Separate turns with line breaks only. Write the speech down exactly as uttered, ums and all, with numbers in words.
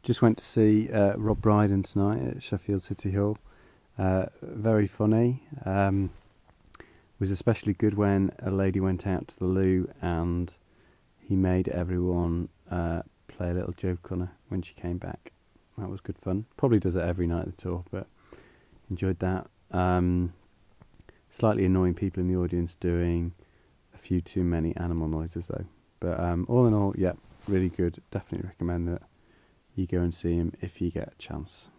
just went to see uh, Rob Brydon tonight at Sheffield City Hall. Uh, very funny. Um, was especially good when a lady went out to the loo and he made everyone uh, play a little joke on her when she came back. That was good fun. Probably does it every night of the tour, but enjoyed that. Um, slightly annoying people in the audience doing a few too many animal noises though. But um, all in all, yeah, really good. Definitely recommend that you go and see him if you get a chance.